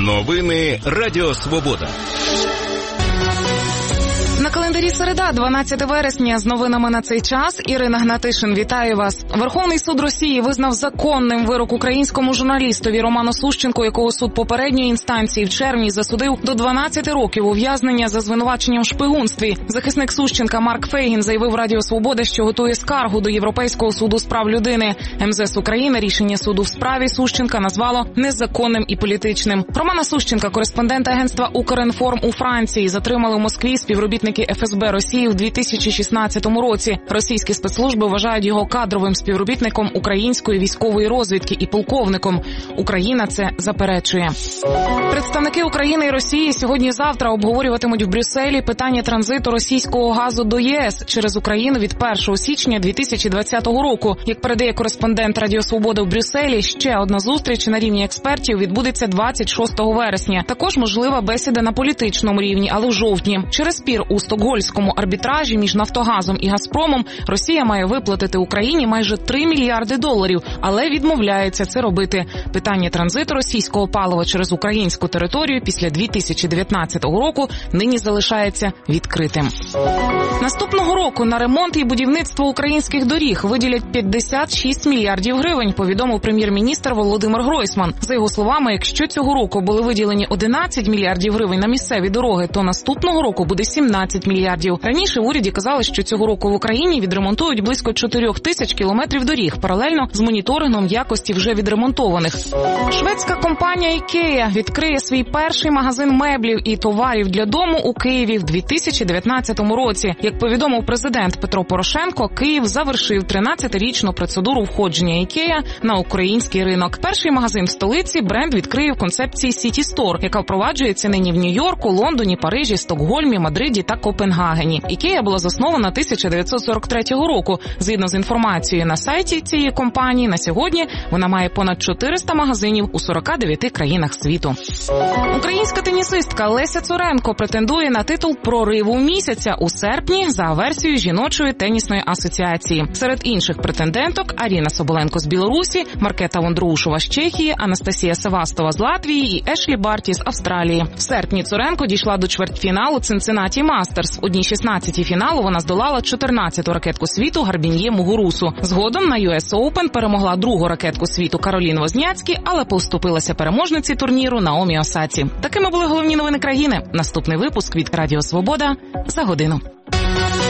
Новини Радіо Свобода. На календарі середа, 12 вересня. З новинами на цей час Ірина Гнатишин. Вітаю вас. Верховний суд Росії визнав законним вирок українському журналістові Роману Сущенку, якого суд попередньої інстанції в червні засудив до 12 років ув'язнення за звинуваченням в шпигунстві. Захисник Сущенка Марк Фейгін заявив Радіо Свобода, що готує скаргу до Європейського суду з прав людини. МЗС України рішення суду в справі Сущенка назвало незаконним і політичним. Романа Сущенка, кореспондента агентства «Укрінформ» у Франції, затримали в Москві співробітники ФСБ Росії у 2016 році. Російські спецслужби вважають його кадровим співробітником української військової розвідки і полковником. Україна це заперечує. Представники України і Росії сьогодні-завтра обговорюватимуть в Брюсселі питання транзиту російського газу до ЄС через Україну від 1 січня 2020 року. Як передає кореспондент Радіо Свобода в Брюсселі, ще одна зустріч на рівні експертів відбудеться 26 вересня. Також можлива бесіда на політичному рівні, але в жовтні. Через спір у стокгольмському арбітражі між Нафтогазом і Газпромом Росія має виплатити Україні майже 3 мільярди доларів, але відмовляється це робити. Питання транзиту російського палива через українську територію після 2019 року нині залишається відкритим. Наступного року на ремонт і будівництво українських доріг виділять 56 мільярдів гривень, повідомив прем'єр-міністр Володимир Гройсман. За його словами, якщо цього року були виділені 11 мільярдів гривень на місцеві дороги, то наступного року буде 17 мільярдів. Раніше в уряді казали, що цього року в Україні відремонтують близько 4 тисяч кілометрів доріг, паралельно з моніторингом якості вже відремонтованих. Шведська компанія IKEA відкриє свій перший магазин меблів і товарів для дому у Києві в 2019 році. Як повідомив президент Петро Порошенко, Київ завершив 13-річну процедуру входження IKEA на український ринок. Перший магазин в столиці бренд відкриє в концепції City Store, яка впроваджується нині в Нью-Йорку, Лондоні, Парижі, Стокгольмі, Мадриді та Копенгагені. IKEA була заснована 1943 року. Згідно з інформацією на сайті цієї компанії, на сьогодні вона має понад 400 магазинів у 49 країнах світу. Українська тенісистка Леся Цуренко претендує на титул прориву місяця у серпні за версією жіночої тенісної асоціації. Серед інших претенденток Аріна Соболенко з Білорусі, Маркета Вондроушова з Чехії, Анастасія Севастова з Латвії і Ешлі Барті з Австралії. В серпні Цуренко дійшла до чвертьфіналу Цинциннаті Мастерс. У 1/16 фіналу вона здолала 14-ту ракетку світу Гарбін'є Мугурусу. Згодом на US Open перемогла другу ракетку світу Кароліну Возняцькі, але поступилася переможниці турніру Наомі Осаці. Такими були головні новини країни. Наступний випуск від Радіо Свобода за годину.